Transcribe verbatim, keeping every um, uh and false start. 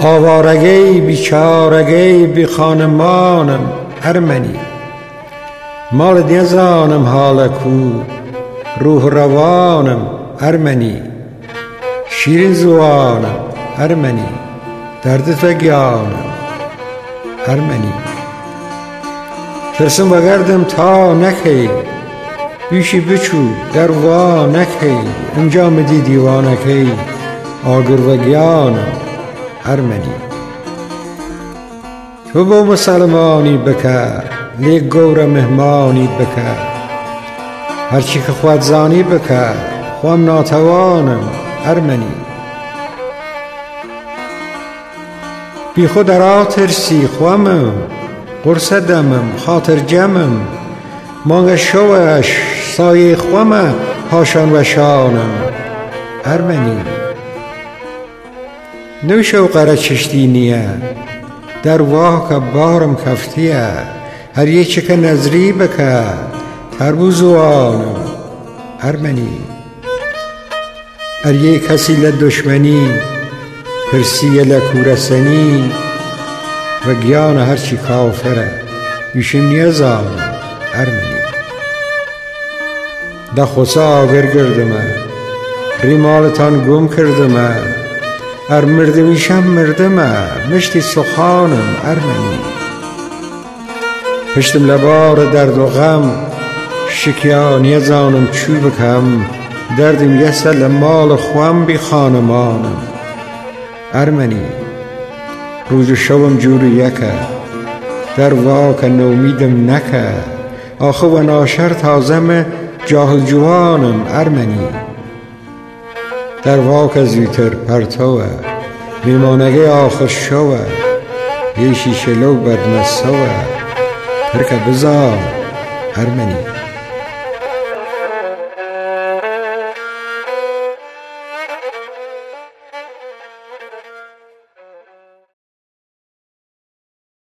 آوارگی بیچارگی بی خانمانم ارمنی. مال دیزانم حال کو روح روانم ارمنی. شیرین زوانم ارمنی. دردت وگیانم ارمنی. ترسم بگردم تا نکی بیشی بچو در وا نکی. اینجا مدی دیوانکی آگر وگیانم ارمنی. تو با مسلمانی بکر لیک گور مهمانی بکر. هرچی که خود زانی بکر خوام ناتوانم ارمنی. بی خود را ترسی خوامم قرص دمم خاطر جمم. مانگ شوش سایه خوامه هاشان و شانم ارمنی. نوشو قره چشتی نیه در واه که بارم کفتیه. هر یه چه که نظری بکر تربوزوانم ارمنی. هر یه کسی لدشمنی پرسی لکورسنی و گیان هرچی کافره بیشم نیزانم ارمنی. ده خسا آگر گردمه ریمالتان گم کردمه. ار مردمیشم مردمه مشتی سخانم ارمنی. پشتم لبار درد و غم شکیان یزانم چو بکم. دردم یسل مال خوام بی خانمانم ارمنی. روز و شبم جوری یکه در واک نومیدم نکه. آخه و ناشر تازم جاهل جوانم ارمنی. در واک زیتر پرتوه میمانگه آخر شوه. یه شیشه لو بدمسوه ترکه بزار ارمنی.